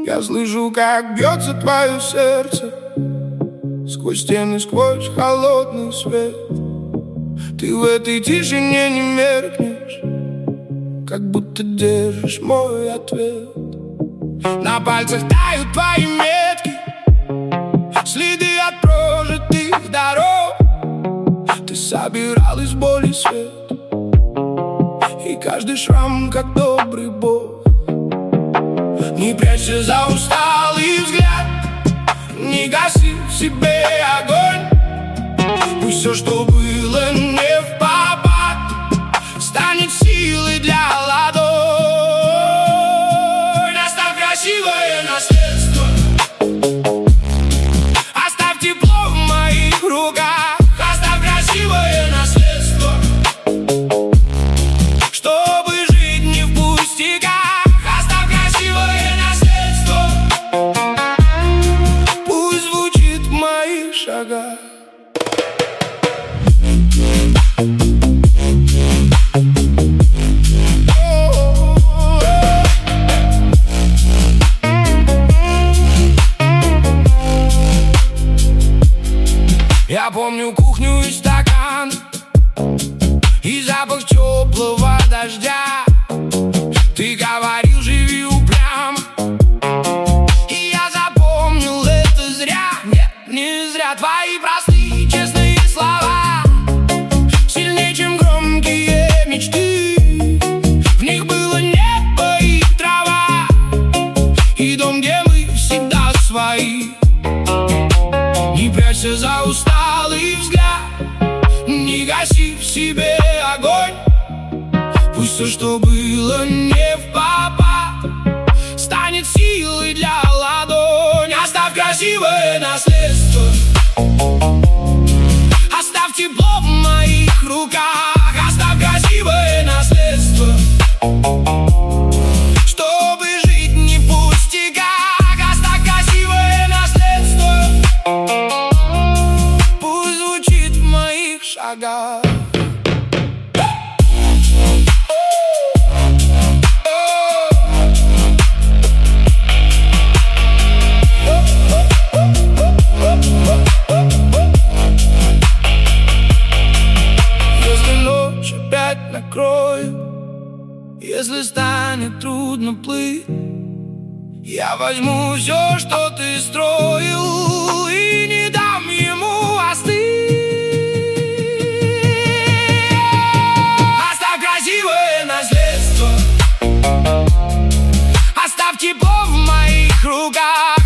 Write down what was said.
Я слышу, как бьется твое сердце сквозь стены, сквозь холодный свет. Ты в этой тишине не меркнешь, как будто держишь мой ответ. На пальцах тают твои метки, следы от прожитых дорог. Ты собирал из боли свет, и каждый шрам, как добрый бог. Не прячься за усталый взгляд, не гаси в себе огонь. Пусть все, что было не впопад, станет силой для ладонь. Оставь красивое наследство, оставь тепло в моих руках. Оставь красивое наследство, чтобы жить не в пустяках. Оставь красивое наследство, пусть звучит в моих шагах. Я помню кухню и стакан, и запах теплого дождя. Ты говорил, живи упрямо, и я запомнил это зря. Нет, не зря твои простые честные слова сильнее, чем громкие мечты. В них было небо и трава, и дом, где мы всегда свои. Не прячься за усталый взгляд, не гаси в себе огонь. Пусть все, что было не впопад, станет силой для ладонь. Оставь красивое наследство, оставь тепло в моих руках. Оставь красивое наследство, чтобы жить не в пустяках. Оставь красивое наследство, пусть звучит в моих шагах. Если ночь опять накроет, если станет трудно плыть, я возьму все, что ты строил, и не дам ему остыть. Оставь красивое наследство, оставь тепло в моих руках.